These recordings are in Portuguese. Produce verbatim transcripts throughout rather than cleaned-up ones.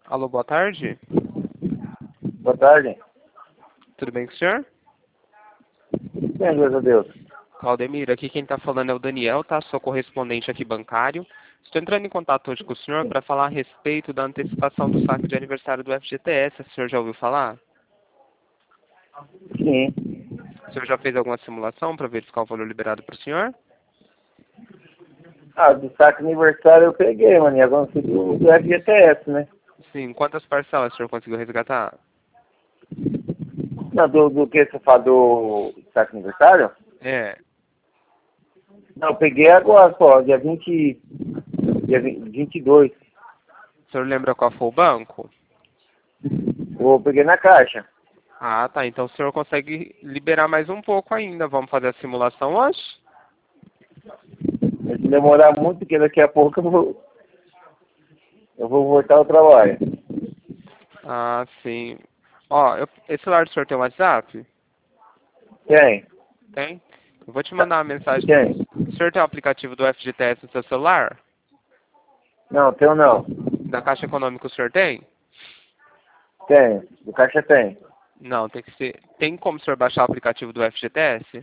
Alô, boa tarde. Boa tarde. Tudo bem com o senhor? Bem, graças a Deus. Claudemir, aqui quem está falando é o Daniel, tá? Sou correspondente aqui bancário. Estou entrando em contato hoje com o senhor para falar a respeito da antecipação do saque de aniversário do F G T S. O senhor já ouviu falar? Sim. O senhor já fez alguma simulação para verificar o valor liberado para o senhor? Ah, do saque aniversário eu peguei, mano. E agora do, do F G T S, né? Sim. Quantas parcelas o senhor conseguiu resgatar? Não, do, do que você fala do saque aniversário? É. Não, eu peguei agora só, dia vinte, dia vinte e dois. O senhor lembra qual foi o banco? Eu peguei na caixa. Ah, tá. Então o senhor consegue liberar mais um pouco ainda. Vamos fazer a simulação hoje? Se demorar muito, porque daqui a pouco eu vou, eu vou voltar ao trabalho. Ah, sim. Ó, eu, esse celular do senhor tem WhatsApp? Tem? Tem? Eu vou te mandar uma mensagem. Tem? O senhor tem o aplicativo do F G T S no seu celular? Não, tem ou não? Da Caixa Econômica o senhor tem? Tem. Do caixa tem. Não, tem que ser. Tem como o senhor baixar o aplicativo do F G T S?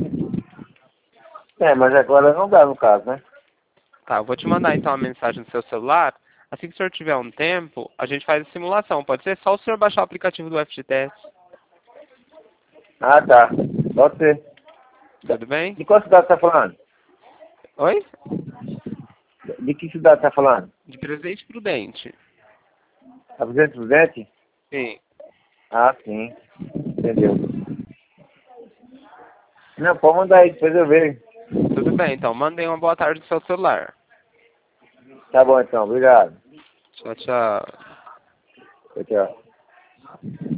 É, mas agora não dá no caso, né? Tá, eu vou te mandar então uma mensagem no seu celular. Assim que o senhor tiver um tempo, a gente faz a simulação. Pode ser só o senhor baixar o aplicativo do F G T S. Ah, tá. Pode ser. Tudo bem? De qual cidade você tá falando? Oi? De que cidade você tá falando? De Presidente Prudente. Tá fazendo Prudente? Sim. Ah, sim. Entendeu. Não, pode mandar aí, depois eu vejo. Tudo bem, então. Mandem uma boa tarde no seu celular. Tá bom então, obrigado. Tchau, tchau. Tchau, tchau.